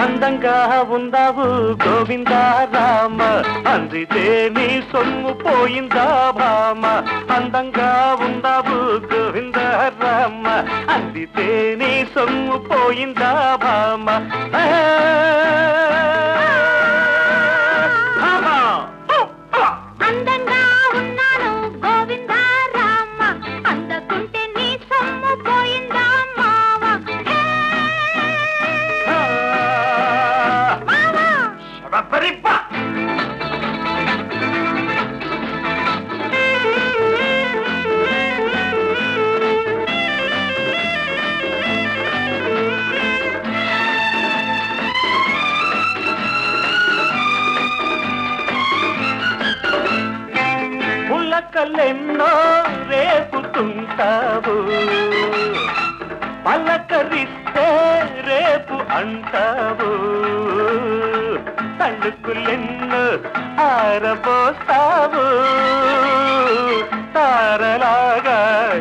అందంగా ఉందావు గోవిందా రామ, అందితే నీ సొమ్ము పోయిందా భామ. అందంగా ఉందావు గోవిందా రామ, అందితే నీ సొమ్ము పోయిందా భామ. అందంగా ఉన్నాను గోవిందా రామ, అందకుంటే నీ సొమ్ము పోయిందా మావ. పులకలెన్నో రేపుతుంటావు, పలకరిస్తే రేపు అంటావు. తళుకులెన్నో ఆరబోస్తావు, తారలాగా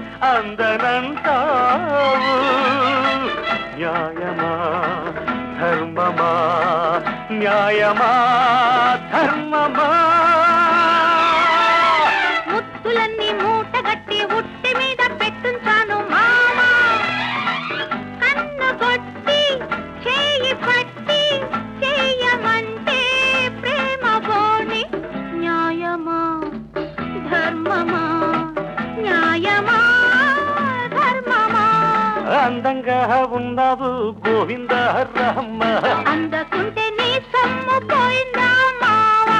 అందనంటావు. న్యాయమా ధర్మమా, న్యాయమా ధర్మమా. ముత్తులన్నీ మూటగట్టి ఉట్టి మీద పెట్టుంచాను మావా. కన్ను కొట్టి చేయి పట్టి చేయమంటే ప్రేమ బోని. న్యాయమా ధర్మమా, న్యాయమా ధర్మమా. అందంగా ఉన్నావు గోవిందా రామ, అందకుంటే నీ సొమ్ము పోయిందా మావా.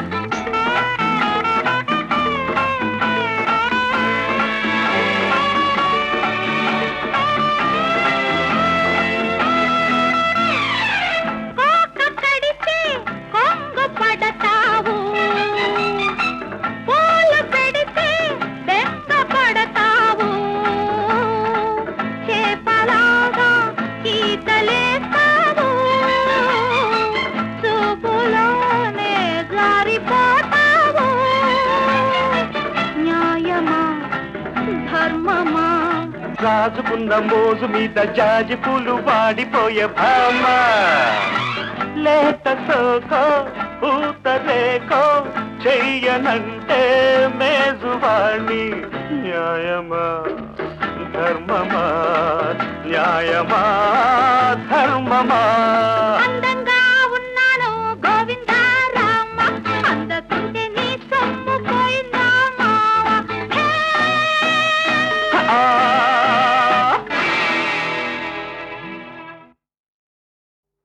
కోక కడితే కొంగు పడతావు, పూలు పెడితే బెంగ పడతావు. చేపలాగా ఈతలేస్తావు, చూపులోనే జారిపోతావు. న్యాయమా ధర్మమా. రాజుకున్న మోజు మీద జాజి పూలు వాడిపోయే భామ. లేత సోకో పూతరేకో చెయ్యనంటే మేజువాణి. న్యాయమా ధర్మమా, న్యాయమా ధర్మమా.